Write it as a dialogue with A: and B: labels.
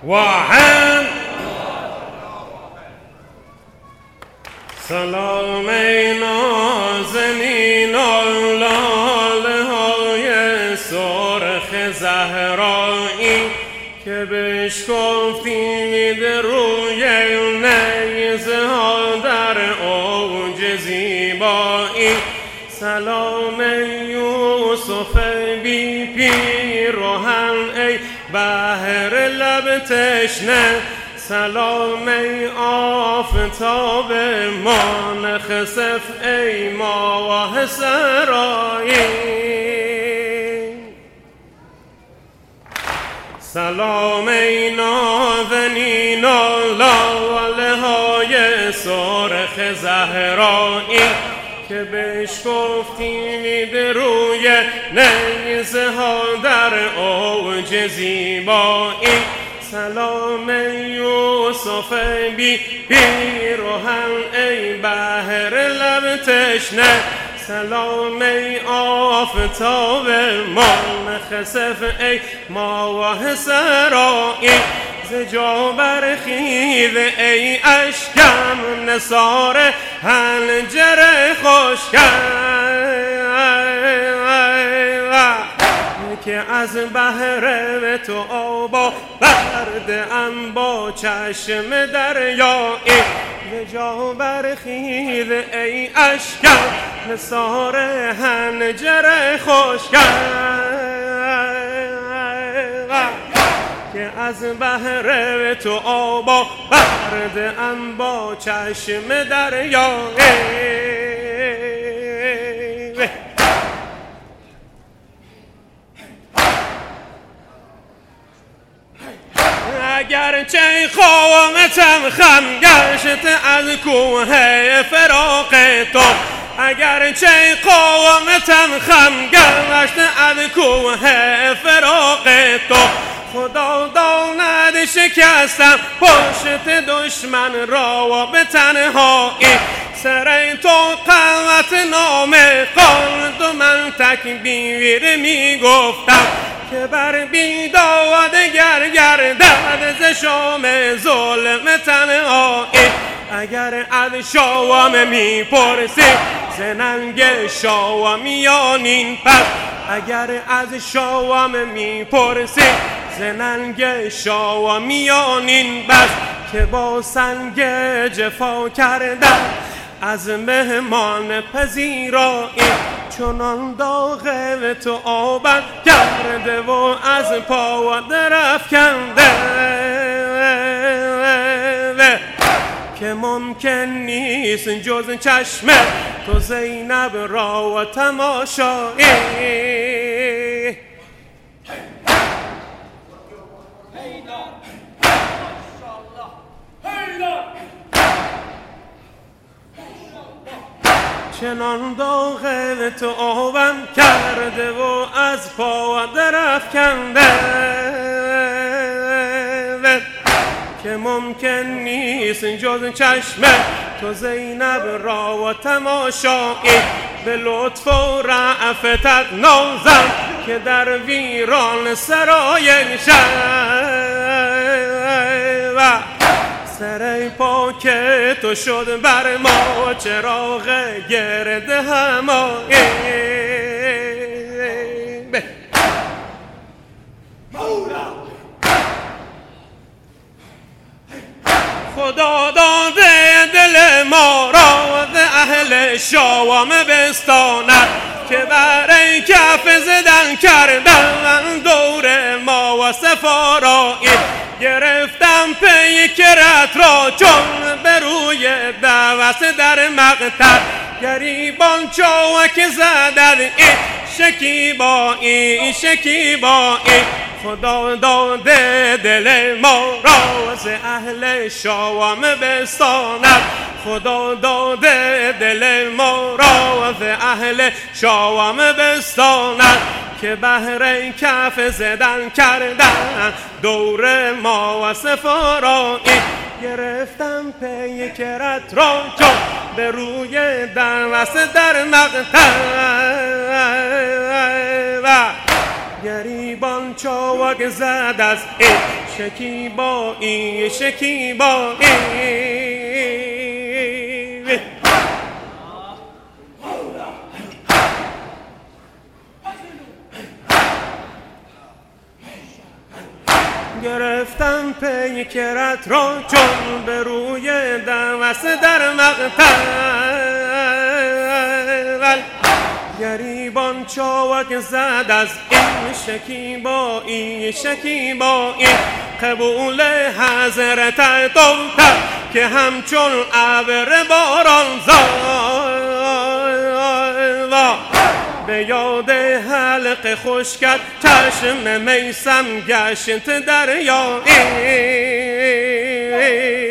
A: واحد. سلام ای نازنین لاله های سرخ زهرایی که بشکفتید روی نیزه ها در اوج زیبایی. سلام یوسف بی پیراهن ای بحر لب تشنه. سلام ای آفتاب مان خسف ای ماه سرایی. سلام ای نازنین لاله های سرخ زهرایی که بشکفتید روی نیزه ها در اوج زیبایی. سلام یوسف بی پیراهن ای بحر لب تشنه. سلام ای آفتاب مان خسف ای ماه سرایی. ز جا برخیز ای اشکم نثار حنجر خشکم که از بحر تو آب برده ام با چشم دریایی. ز جا برخیز ای اشکم نثار حنجر خشکم که از بحر تو آب برده ام با چشم دریایی. اگرچه قامتم خم گشت از کوه فراق تو. اگرچه قامتم خم گشت از کوه فراق تو. خدا داند شکستم پشت دشمن را به تنهایی. سر تو قوت نامه خواند و من تکبیر می گفتم که بر بیداد گردد ز شام ظلم تنهایی. اگر از شاوم میپرسی ز ننگ شاومیانین پس. اگر از شاوم میپرسی ز ننگ شاومیانین بس که با سنگ جفا کردن از مهمان پذیرایی. چنان داغ تو آبد کرده و از پا درف کنده که ممکن نیست جز چشم تو زینب را و تماشایی. چنان داغ تو آبم کرده و از پا درف کنده که ممکن نیست جز چشم تو زینب را و تماشایی. به لطف و رأفتت نازم که در ویران سرای شب. سر پاک تو شد بر ما چراغ گرد همایی. خدا داده دل ما را ز اهل شاوم بستاند که برای کف زدن کردن دور ما و سفارایی. گرفتم پیکرت را چون به روی دوست در مقتل. گریبان چاوک زدن این شکیبایی شکیبایی. خدا داده دل ما را ز اهل شاوم بستاند. خدا داده دل ما را ز اهل شاوم بستاند که بهر کف زدن کردن دور ما و سفارایی. گرفتم پیکرت را چون به روی دوست در مقتل. گریبان چاوک زد از این شکیبایی شکیبایی گرفتم پیکرت را چون به روی دوست در مقتل گریبان چاوک زد از این شکیبایی شکیبایی قبول حضرت دولت که همچون ابر باران زاد به یاد حلق خشکت چشم میسم گشت دریایی